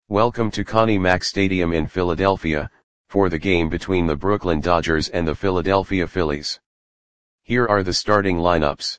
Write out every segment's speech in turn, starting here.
Welcome to Connie Mack Stadium in Philadelphia, for the game between the Brooklyn Dodgers and the Philadelphia Phillies. Here are the starting lineups.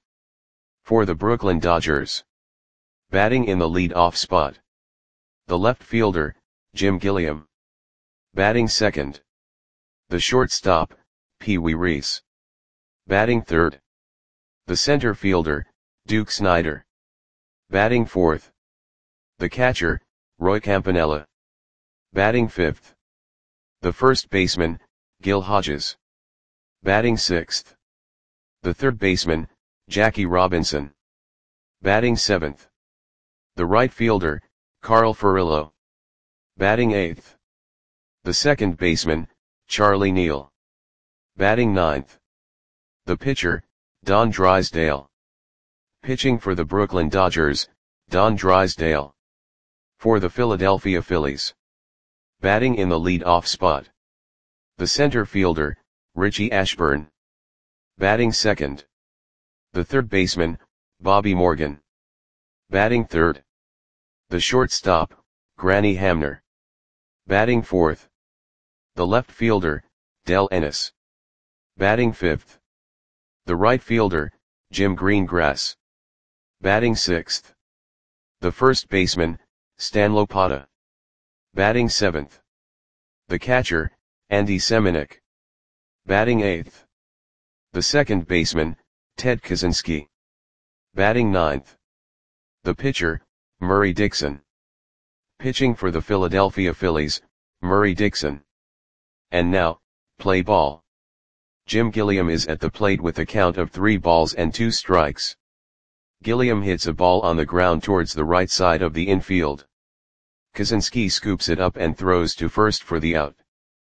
For the Brooklyn Dodgers. Batting in the lead-off spot. The left fielder, Jim Gilliam. Batting second. The shortstop, Pee Wee Reese. Batting third. The center fielder, Duke Snider. Batting fourth. The catcher, Roy Campanella. Batting fifth. The first baseman, Gil Hodges. Batting sixth. The third baseman, Jackie Robinson. Batting seventh. The right fielder, Carl Furillo. Batting eighth. The second baseman, Charlie Neal. Batting ninth. The pitcher, Don Drysdale. Pitching for the Brooklyn Dodgers, Don Drysdale. For the Philadelphia Phillies. Batting in the lead-off spot. The center fielder, Richie Ashburn. Batting second. The third baseman, Bobby Morgan. Batting third. The shortstop, Granny Hamner. Batting fourth. The left fielder, Del Ennis. Batting fifth. The right fielder, Jim Greengrass. Batting sixth. The first baseman, Stan Lopata. Batting seventh. The catcher, Andy Semenuk. Batting eighth. The second baseman, Ted Kaczynski. Batting ninth. The pitcher, Murray Dixon. Pitching for the Philadelphia Phillies, Murray Dixon. And now, play ball. Jim Gilliam is at the plate with a count of 3 balls and 2 strikes. Gilliam hits a ball on the ground towards the right side of the infield. Kaczynski scoops it up and throws to first for the out.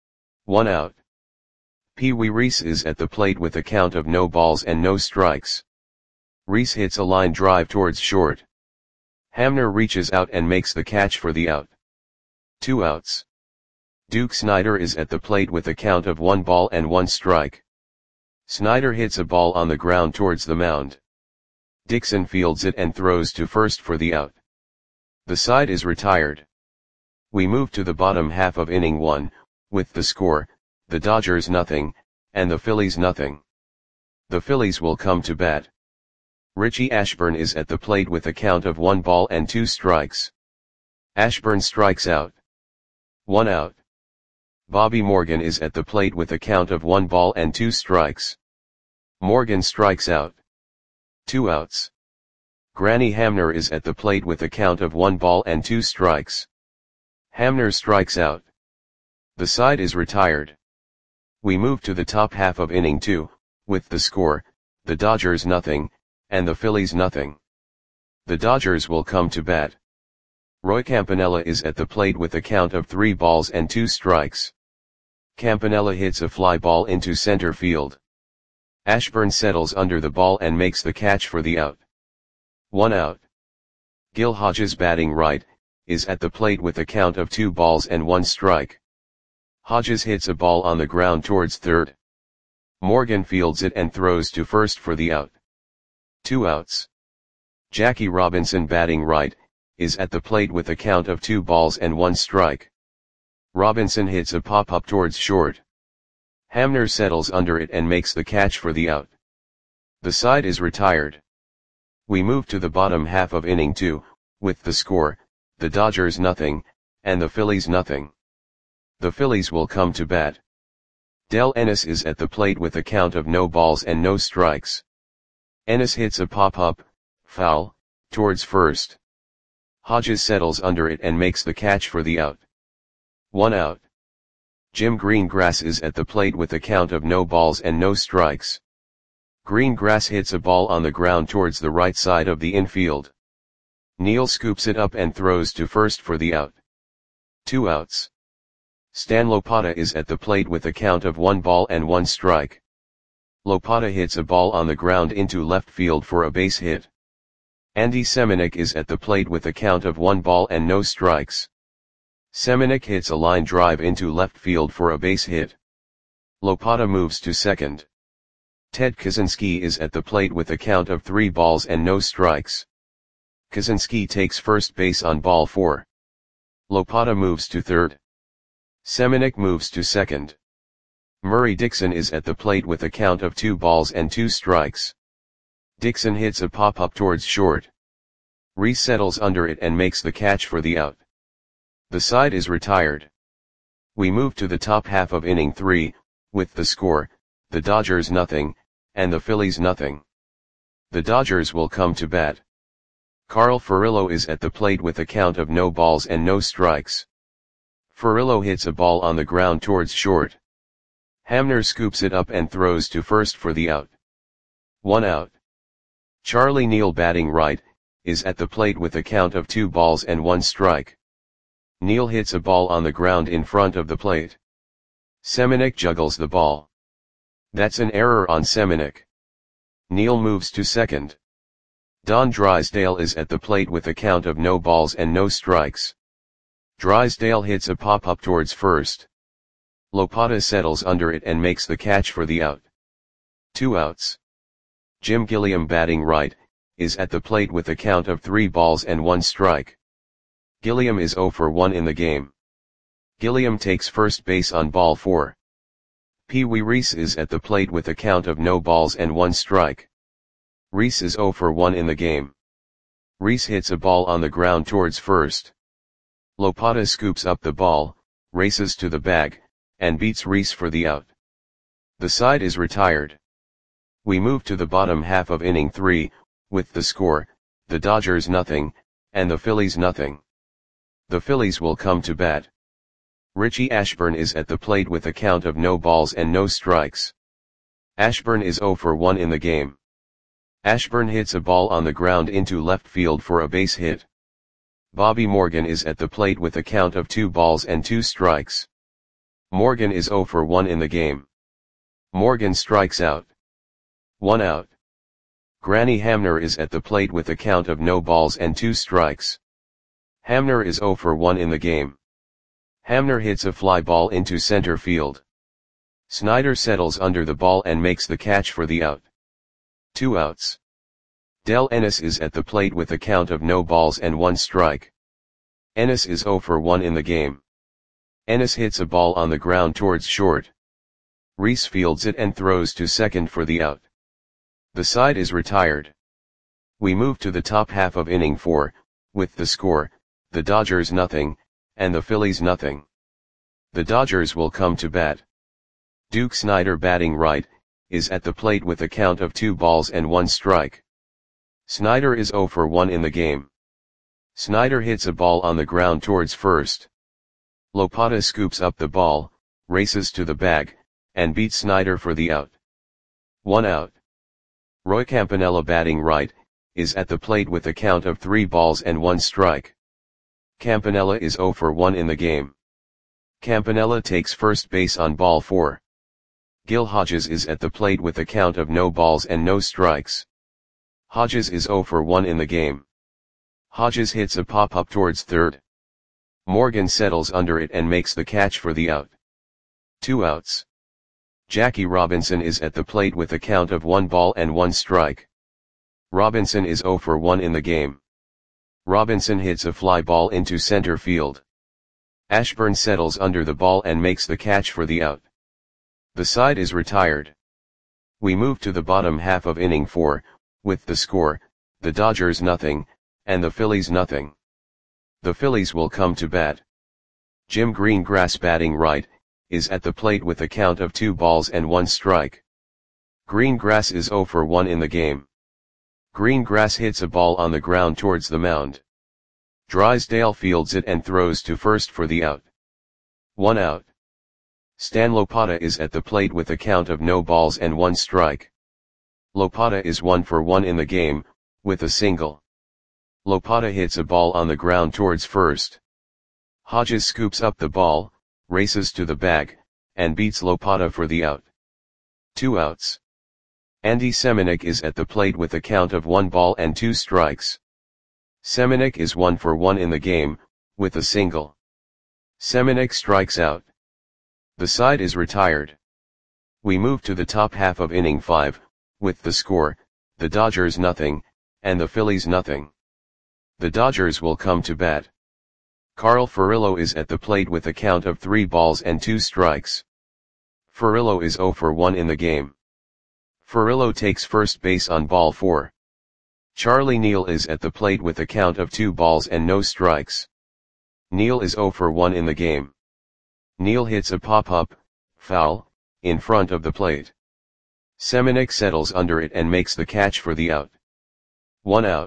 1 out. Pee Wee Reese is at the plate with a count of no balls and no strikes. Reese hits a line drive towards short. Hamner reaches out and makes the catch for the out. 2 outs. Duke Snider is at the plate with a count of 1 ball and 1 strike. Snider hits a ball on the ground towards the mound. Dixon fields it and throws to first for the out. The side is retired. We move to the bottom half of inning 1, with the score, the Dodgers nothing, and the Phillies nothing. The Phillies will come to bat. Richie Ashburn is at the plate with a count of 1 ball and 2 strikes. Ashburn strikes out. 1 out. Bobby Morgan is at the plate with a count of 1 ball and 2 strikes. Morgan strikes out. 2 outs. Granny Hamner is at the plate with a count of 1 ball and 2 strikes. Hamner strikes out. The side is retired. We move to the top half of inning 2, with the score, the Dodgers nothing, and the Phillies nothing. The Dodgers will come to bat. Roy Campanella is at the plate with a count of 3 balls and 2 strikes. Campanella hits a fly ball into center field. Ashburn settles under the ball and makes the catch for the out. 1 out. Gil Hodges, batting right, is at the plate with a count of 2 balls and 1 strike. Hodges hits a ball on the ground towards third. Morgan fields it and throws to first for the out. 2 outs. Jackie Robinson, batting right, is at the plate with a count of 2 balls and 1 strike. Robinson hits a pop-up towards short. Hamner settles under it and makes the catch for the out. The side is retired. We move to the bottom half of inning 2, with the score, the Dodgers nothing, and the Phillies nothing. The Phillies will come to bat. Del Ennis is at the plate with a count of no balls and no strikes. Ennis hits a pop-up, foul, towards first. Hodges settles under it and makes the catch for the out. 1 out. Jim Greengrass is at the plate with a count of no balls and no strikes. Greengrass hits a ball on the ground towards the right side of the infield. Neal scoops it up and throws to first for the out. 2 outs. Stan Lopata is at the plate with a count of 1 ball and 1 strike. Lopata hits a ball on the ground into left field for a base hit. Andy Semenuk is at the plate with a count of 1 ball and no strikes. Semenuk hits a line drive into left field for a base hit. Lopata moves to second. Ted Kaczynski is at the plate with a count of 3 balls and no strikes. Kaczynski takes first base on ball 4. Lopata moves to third. Semenuk moves to second. Murray Dixon is at the plate with a count of 2 balls and 2 strikes. Dixon hits a pop-up towards short. Reese settles under it and makes the catch for the out. The side is retired. We move to the top half of inning 3, with the score, the Dodgers nothing, and the Phillies nothing. The Dodgers will come to bat. Carl Furillo is at the plate with a count of no balls and no strikes. Furillo hits a ball on the ground towards short. Hamner scoops it up and throws to first for the out. 1 out. Charlie Neal, batting right, is at the plate with a count of 2 balls and 1 strike. Neal hits a ball on the ground in front of the plate. Semenuk juggles the ball. That's an error on Semenuk. Neal moves to second. Don Drysdale is at the plate with a count of no balls and no strikes. Drysdale hits a pop-up towards first. Lopata settles under it and makes the catch for the out. 2 outs. Jim Gilliam, batting right, is at the plate with a count of 3 balls and 1 strike. Gilliam is 0 for 1 in the game. Gilliam takes first base on ball 4. Pee Wee Reese is at the plate with a count of no balls and 1 strike. Reese is 0 for 1 in the game. Reese hits a ball on the ground towards first. Lopata scoops up the ball, races to the bag, and beats Reese for the out. The side is retired. We move to the bottom half of inning 3, with the score, the Dodgers nothing, and the Phillies nothing. The Phillies will come to bat. Richie Ashburn is at the plate with a count of no balls and no strikes. Ashburn is 0 for 1 in the game. Ashburn hits a ball on the ground into left field for a base hit. Bobby Morgan is at the plate with a count of 2 balls and 2 strikes. Morgan is 0 for 1 in the game. Morgan strikes out. 1 out. Granny Hamner is at the plate with a count of no balls and 2 strikes. Hamner is 0 for 1 in the game. Hamner hits a fly ball into center field. Snyder settles under the ball and makes the catch for the out. 2 outs. Del Ennis is at the plate with a count of no balls and 1 strike. Ennis is 0 for 1 in the game. Ennis hits a ball on the ground towards short. Reese fields it and throws to second for the out. The side is retired. We move to the top half of inning 4, with the score, the Dodgers nothing, and the Phillies nothing. The Dodgers will come to bat. Duke Snyder, batting right, is at the plate with a count of 2 balls and 1 strike. Snyder is 0 for 1 in the game. Snyder hits a ball on the ground towards first. Lopata scoops up the ball, races to the bag, and beats Snyder for the out. 1 out. Roy Campanella, batting right, is at the plate with a count of 3 balls and 1 strike. Campanella is 0 for 1 in the game. Campanella takes first base on ball 4. Gil Hodges is at the plate with a count of no balls and no strikes. Hodges is 0 for 1 in the game. Hodges hits a pop-up towards third. Morgan settles under it and makes the catch for the out. 2 outs. Jackie Robinson is at the plate with a count of 1 ball and 1 strike. Robinson is 0 for 1 in the game. Robinson hits a fly ball into center field. Ashburn settles under the ball and makes the catch for the out. The side is retired. We move to the bottom half of inning 4, with the score, the Dodgers nothing, and the Phillies nothing. The Phillies will come to bat. Jim Greengrass, batting right, is at the plate with a count of 2 balls and 1 strike. Greengrass is 0 for 1 in the game. Greengrass hits a ball on the ground towards the mound. Drysdale fields it and throws to first for the out. 1 out. Stan Lopata is at the plate with a count of no balls and 1 strike. Lopata is 1 for 1 in the game, with a single. Lopata hits a ball on the ground towards first. Hodges scoops up the ball, races to the bag, and beats Lopata for the out. 2 outs. Andy Semenuk is at the plate with a count of 1 ball and 2 strikes. Semenuk is 1 for 1 in the game, with a single. Semenuk strikes out. The side is retired. We move to the top half of inning 5, with the score, the Dodgers nothing, and the Phillies nothing. The Dodgers will come to bat. Carl Furillo is at the plate with a count of 3 balls and 2 strikes. Furillo is 0 for 1 in the game. Furillo takes first base on ball 4. Charlie Neal is at the plate with a count of 2 balls and no strikes. Neal is 0 for 1 in the game. Neal hits a pop-up, foul, in front of the plate. Semenuk settles under it and makes the catch for the out. 1 out.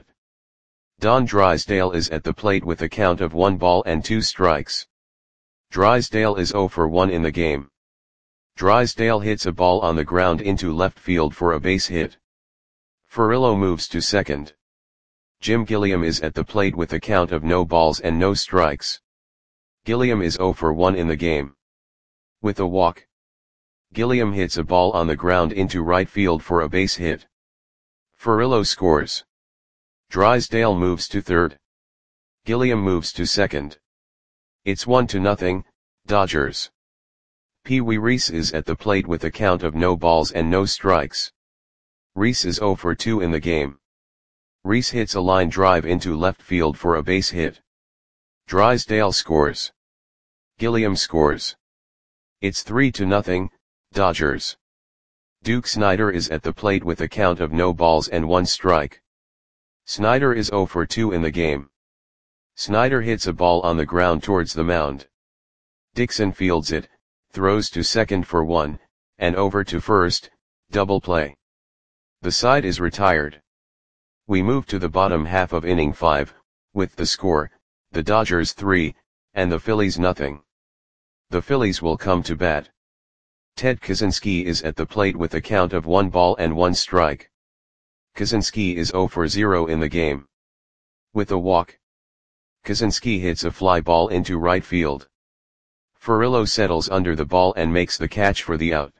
Don Drysdale is at the plate with a count of 1 ball and 2 strikes. Drysdale is 0 for 1 in the game. Drysdale hits a ball on the ground into left field for a base hit. Furillo moves to second. Jim Gilliam is at the plate with a count of no balls and no strikes. Gilliam is 0 for 1 in the game. With a walk, Gilliam hits a ball on the ground into right field for a base hit. Furillo scores. Drysdale moves to third. Gilliam moves to second. It's 1-0, Dodgers. Pee Wee Reese is at the plate with a count of no balls and no strikes. Reese is 0 for 2 in the game. Reese hits a line drive into left field for a base hit. Drysdale scores. Gilliam scores. It's 3-0, Dodgers. Duke Snider is at the plate with a count of no balls and 1 strike. Snider is 0 for 2 in the game. Snider hits a ball on the ground towards the mound. Dixon fields it, throws to second for 1, and over to first, double play. The side is retired. We move to the bottom half of inning 5, with the score, the Dodgers 3, and the Phillies nothing. The Phillies will come to bat. Ted Kaczynski is at the plate with a count of 1 ball and 1 strike. Kaczynski is 0 for 0 in the game. With a walk, Kaczynski hits a fly ball into right field. Furillo settles under the ball and makes the catch for the out.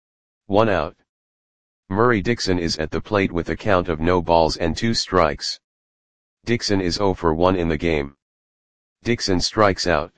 1 out. Murray Dixon is at the plate with a count of no balls and 2 strikes. Dixon is 0 for 1 in the game. Dixon strikes out.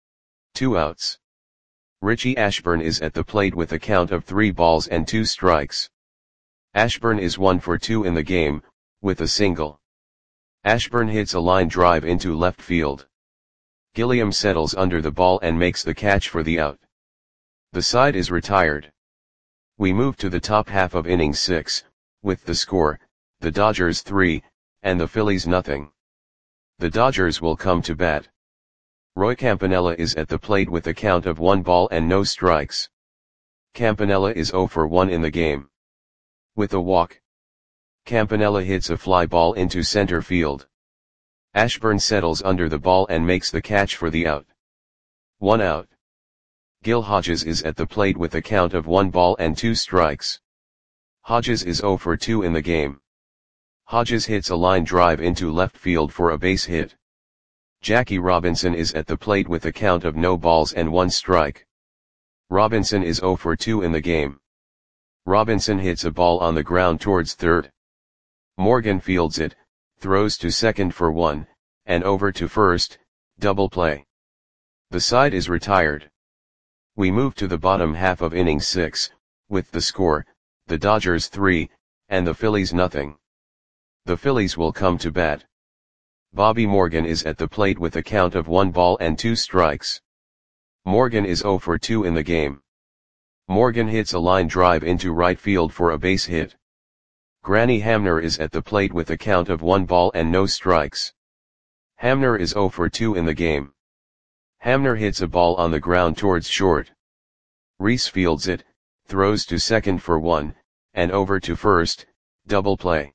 2 outs. Richie Ashburn is at the plate with a count of 3 balls and 2 strikes. Ashburn is 1 for 2 in the game, with a single. Ashburn hits a line drive into left field. Gilliam settles under the ball and makes the catch for the out. The side is retired. We move to the top half of inning 6, with the score, the Dodgers 3, and the Phillies nothing. The Dodgers will come to bat. Roy Campanella is at the plate with a count of 1 ball and no strikes. Campanella is 0 for 1 in the game. With a walk, Campanella hits a fly ball into center field. Ashburn settles under the ball and makes the catch for the out. 1 out. Gil Hodges is at the plate with a count of 1 ball and 2 strikes. Hodges is 0 for 2 in the game. Hodges hits a line drive into left field for a base hit. Jackie Robinson is at the plate with a count of no balls and 1 strike. Robinson is 0 for 2 in the game. Robinson hits a ball on the ground towards third. Morgan fields it, throws to second for 1, and over to first, double play. The side is retired. We move to the bottom half of inning 6, with the score, the Dodgers 3, and the Phillies nothing. The Phillies will come to bat. Bobby Morgan is at the plate with a count of 1 ball and 2 strikes. Morgan is 0 for 2 in the game. Morgan hits a line drive into right field for a base hit. Granny Hamner is at the plate with a count of 1 ball and no strikes. Hamner is 0 for 2 in the game. Hamner hits a ball on the ground towards short. Reese fields it, throws to second for 1, and over to first, double play.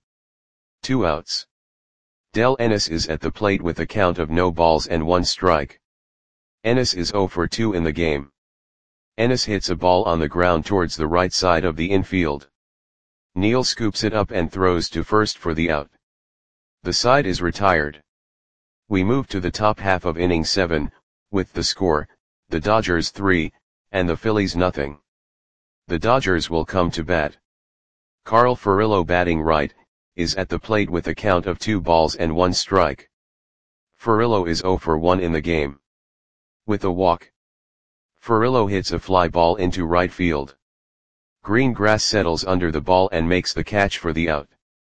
2 outs. Del Ennis is at the plate with a count of no balls and 1 strike. Ennis is 0 for 2 in the game. Ennis hits a ball on the ground towards the right side of the infield. Neal scoops it up and throws to first for the out. The side is retired. We move to the top half of inning 7, with the score, the Dodgers 3, and the Phillies nothing. The Dodgers will come to bat. Carl Furillo batting right, is at the plate with a count of 2 balls and 1 strike. Furillo is 0 for 1 in the game. With a walk, Furillo hits a fly ball into right field. Greengrass settles under the ball and makes the catch for the out.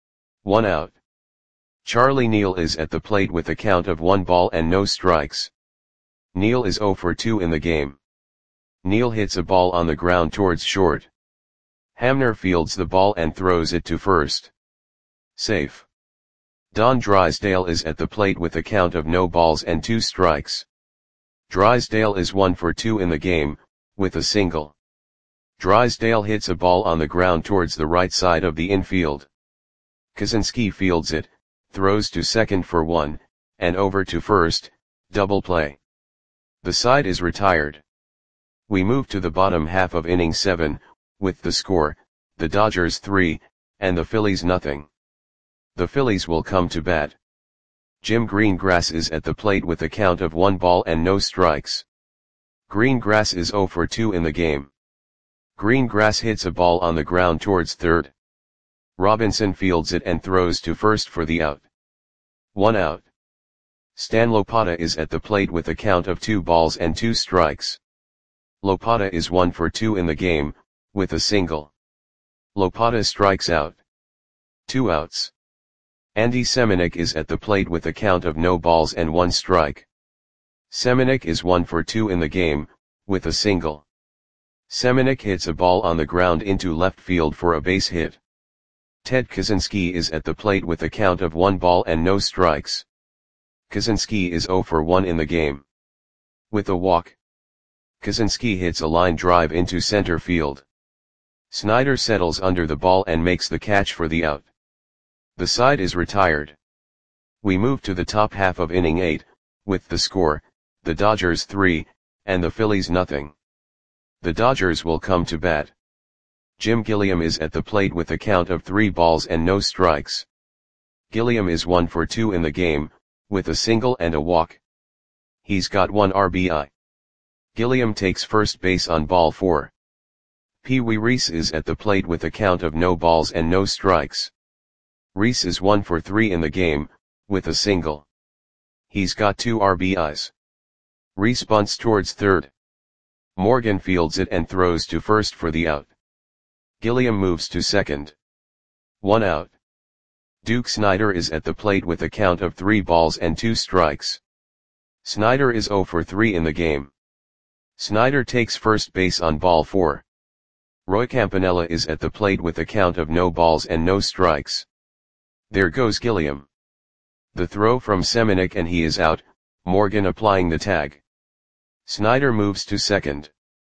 1 out. Charlie Neal is at the plate with a count of 1 ball and no strikes. Neil is 0 for 2 in the game. Neil hits a ball on the ground towards short. Hamner fields the ball and throws it to first. Safe. Don Drysdale is at the plate with a count of no balls and 2 strikes. Drysdale is 1 for 2 in the game, with a single. Drysdale hits a ball on the ground towards the right side of the infield. Kaczynski fields it, throws to second for 1, and over to first, double play. The side is retired. We move to the bottom half of inning 7, with the score, the Dodgers 3, and the Phillies nothing. The Phillies will come to bat. Jim Greengrass is at the plate with a count of 1 ball and no strikes. Greengrass is 0 for 2 in the game. Greengrass hits a ball on the ground towards third. Robinson fields it and throws to first for the out. 1 out. Stan Lopata is at the plate with a count of 2 balls and 2 strikes. Lopata is 1 for 2 in the game, with a single. Lopata strikes out. 2 outs. Andy Semenuk is at the plate with a count of no balls and 1 strike. Semenuk is 1 for 2 in the game, with a single. Semenuk hits a ball on the ground into left field for a base hit. Ted Kaczynski is at the plate with a count of 1 ball and no strikes. Kaczynski is 0 for 1 in the game. With a walk. Kaczynski hits a line drive into center field. Snyder settles under the ball and makes the catch for the out. The side is retired. We move to the top half of inning 8, with the score, the Dodgers 3, and the Phillies nothing. The Dodgers will come to bat. Jim Gilliam is at the plate with a count of 3 balls and no strikes. Gilliam is 1 for 2 in the game, with a single and a walk. He's got 1 RBI. Gilliam takes first base on ball 4. Pee Wee Reese is at the plate with a count of no balls and no strikes. Reese is 1 for 3 in the game, with a single. He's got 2 RBIs. Reese bunts towards third. Morgan fields it and throws to first for the out. Gilliam moves to second. 1 out. Duke Snyder is at the plate with a count of 3 balls and 2 strikes. Snyder is 0 for 3 in the game. Snyder takes first base on ball 4. Roy Campanella is at the plate with a count of no balls and no strikes. There goes Gilliam. The throw from Semenuk and he is out, Morgan applying the tag. Snyder moves to second.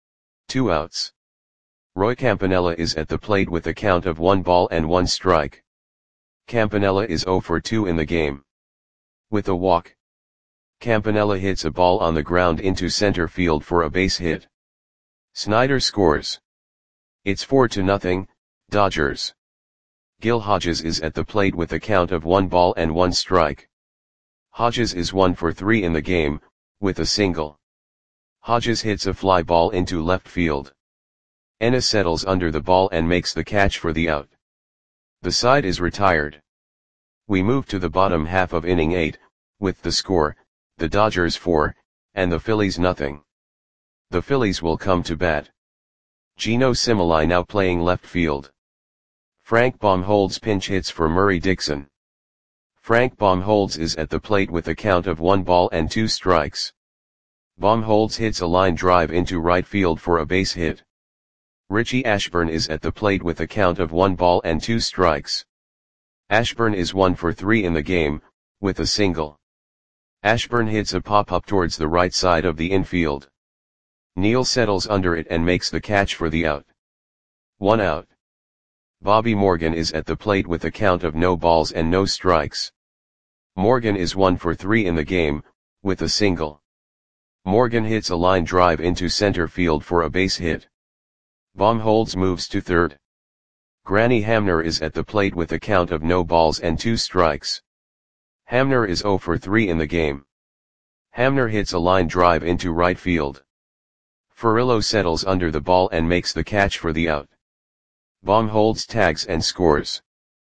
2 outs. Roy Campanella is at the plate with a count of 1 ball and 1 strike. Campanella is 0 for 2 in the game. With a walk. Campanella hits a ball on the ground into center field for a base hit. Snyder scores. It's 4-0, Dodgers. Gil Hodges is at the plate with a count of 1 ball and 1 strike. Hodges is 1 for 3 in the game, with a single. Hodges hits a fly ball into left field. Ennis settles under the ball and makes the catch for the out. The side is retired. We move to the bottom half of inning 8, with the score, the Dodgers 4, and the Phillies nothing. The Phillies will come to bat. Geno Simili now playing left field. Frank Baumholtz pinch hits for Murray Dixon. Frank Baumholtz is at the plate with a count of 1 ball and 2 strikes. Baumholtz hits a line drive into right field for a base hit. Richie Ashburn is at the plate with a count of 1 ball and 2 strikes. Ashburn is 1 for 3 in the game, with a single. Ashburn hits a pop-up towards the right side of the infield. Neal settles under it and makes the catch for the out. 1 out. Bobby Morgan is at the plate with a count of no balls and no strikes. Morgan is 1 for 3 in the game, with a single. Morgan hits a line drive into center field for a base hit. Baumholtz moves to third. Granny Hamner is at the plate with a count of no balls and 2 strikes. Hamner is 0 for 3 in the game. Hamner hits a line drive into right field. Furillo settles under the ball and makes the catch for the out. Baumholtz tags and scores.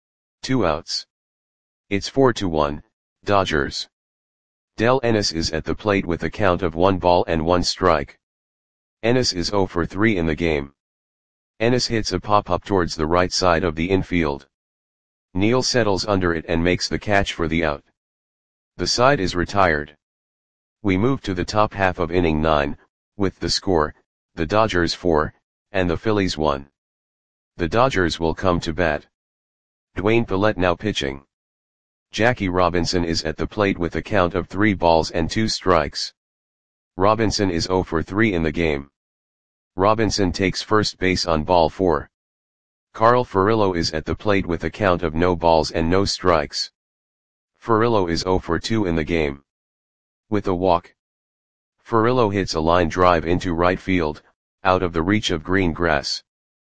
2 outs. It's 4-1, Dodgers. Del Ennis is at the plate with a count of 1 ball and 1 strike. Ennis is 0 for 3 in the game. Ennis hits a pop-up towards the right side of the infield. Neal settles under it and makes the catch for the out. The side is retired. We move to the top half of inning 9, with the score, the Dodgers 4, and the Phillies 1. The Dodgers will come to bat. Dwayne Pallette now pitching. Jackie Robinson is at the plate with a count of 3 balls and 2 strikes. Robinson is 0 for 3 in the game. Robinson takes first base on ball 4. Carl Furillo is at the plate with a count of no balls and no strikes. Furillo is 0 for 2 in the game. With a walk, Furillo hits a line drive into right field, out of the reach of green grass.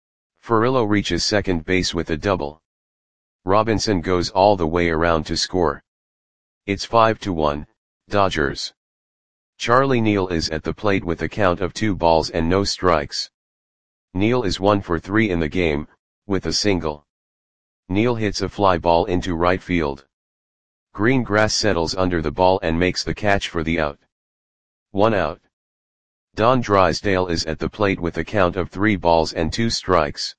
Furillo reaches second base with a double. Robinson goes all the way around to score. It's 5-1, Dodgers. Charlie Neal is at the plate with a count of 2 balls and no strikes. Neal is 1 for 3 in the game, with a single. Neal hits a fly ball into right field. Green grass settles under the ball and makes the catch for the out. 1 out. Don Drysdale is at the plate with a count of 3 balls and 2 strikes.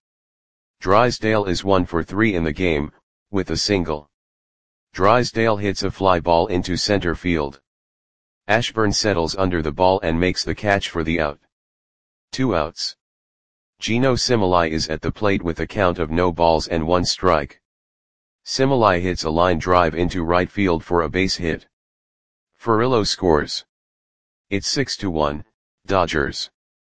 Drysdale is 1 for 3 in the game, with a single. Drysdale hits a fly ball into center field. Ashburn settles under the ball and makes the catch for the out. 2 outs. Geno Similai is at the plate with a count of no balls and 1 strike. Similai hits a line drive into right field for a base hit. Furillo scores. It's 6-1, Dodgers.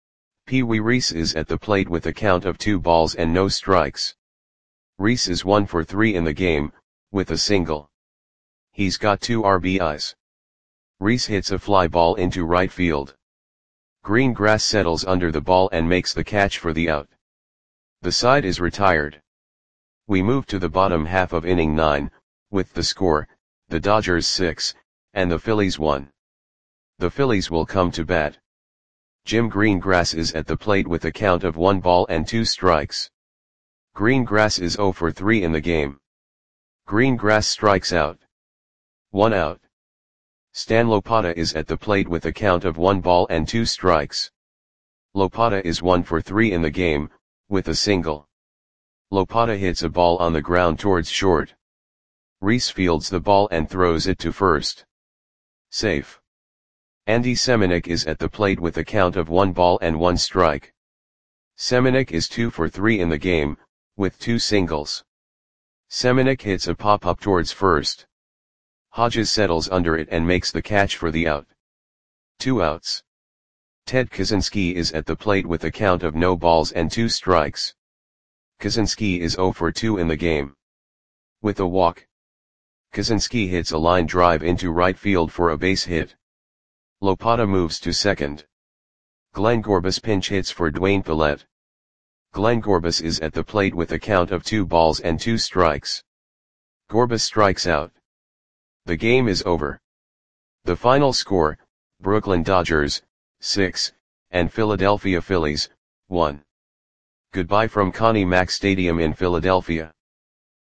Pee Wee Reese is at the plate with a count of 2 balls and no strikes. Reese is 1 for 3 in the game, with a single. He's got 2 RBIs. Reese hits a fly ball into right field. Green grass settles under the ball and makes the catch for the out. The side is retired. We move to the bottom half of inning 9, with the score, the Dodgers 6, and the Phillies 1. The Phillies will come to bat. Jim Greengrass is at the plate with a count of 1 ball and 2 strikes. Greengrass is 0 for 3 in the game. Greengrass strikes out. 1 out. Stan Lopata is at the plate with a count of 1 ball and 2 strikes. Lopata is 1 for 3 in the game, with a single. Lopata hits a ball on the ground towards short. Reese fields the ball and throws it to first. Safe. Andy Semenuk is at the plate with a count of 1 ball and 1 strike. Semenuk is 2 for 3 in the game, with 2 singles. Semenuk hits a pop-up towards first. Hodges settles under it and makes the catch for the out. 2 outs. Ted Kaczynski is at the plate with a count of no balls and 2 strikes. Kaczynski is 0 for 2 in the game. With a walk, Kaczynski hits a line drive into right field for a base hit. Lopata moves to second. Glenn Gorbis pinch hits for Dwayne Pallette. Glenn Gorbis is at the plate with a count of 2 balls and 2 strikes. Gorbis strikes out. The game is over. The final score, Brooklyn Dodgers, 6, and Philadelphia Phillies, 1. Goodbye from Connie Mack Stadium in Philadelphia.